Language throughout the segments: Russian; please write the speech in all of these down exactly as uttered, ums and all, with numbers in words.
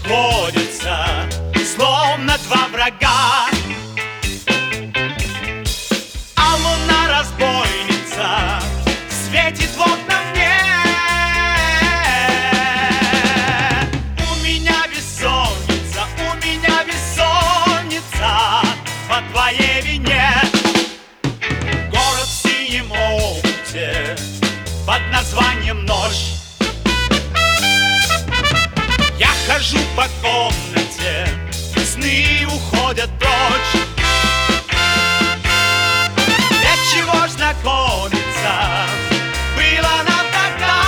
сходятся, словно два врага. А луна-разбойница светит в окна мне. У меня бессонница, у меня бессонница по твоей вине. Город в синем омуте под названием ночь. Я хожу по комнате, сны уходят прочь. Для чего ж знакомиться было нам тогда?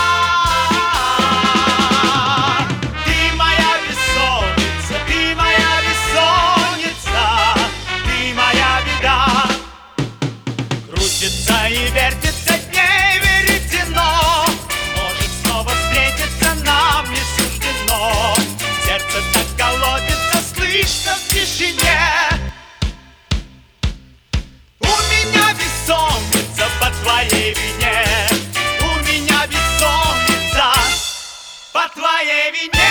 Ты моя бессонница, ты моя бессонница, ты моя беда. Крутится и вертится дней веретено, может снова встретиться нам не суждено. Сердце так колотится, слышно в тишине. У меня бессонница по твоей вине. У меня бессонница по твоей вине.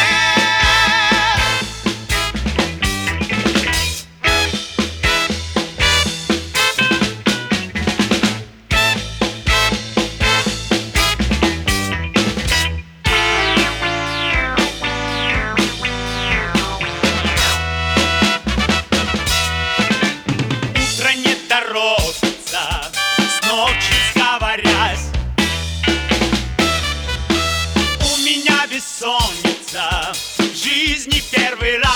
Торопится, с ночи сговорясь. У меня бессонница в жизни первый раз.